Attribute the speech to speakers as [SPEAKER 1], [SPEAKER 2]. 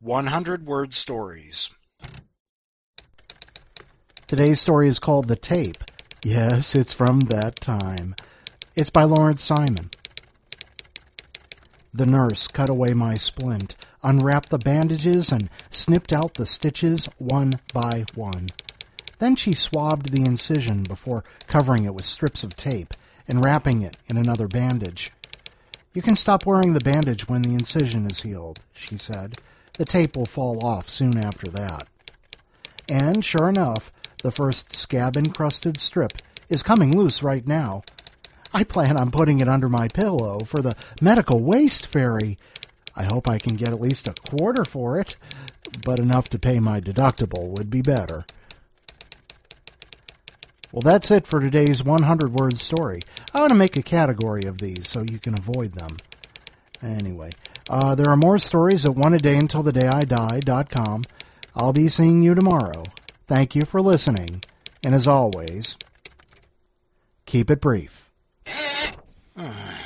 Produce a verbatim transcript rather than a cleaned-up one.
[SPEAKER 1] one hundred word stories.
[SPEAKER 2] Today's story is called The Tape. Yes, it's from that time. It's by Lawrence Simon. The nurse cut away my splint, unwrapped the bandages, and snipped out the stitches one by one. Then she swabbed the incision before covering it with strips of tape and wrapping it in another bandage. "You can stop wearing the bandage when the incision is healed," she said. "The tape will fall off soon after that." And sure enough, the first scab-encrusted strip is coming loose right now. I plan on putting it under my pillow for the medical waste fairy. I hope I can get at least a quarter for it, but enough to pay my deductible would be better. Well, that's it for today's one hundred word story. I want to make a category of these so you can avoid them. Anyway, uh, there are more stories at one a day until the day I die dot com. I'll be seeing you tomorrow. Thank you for listening, and as always, keep it brief.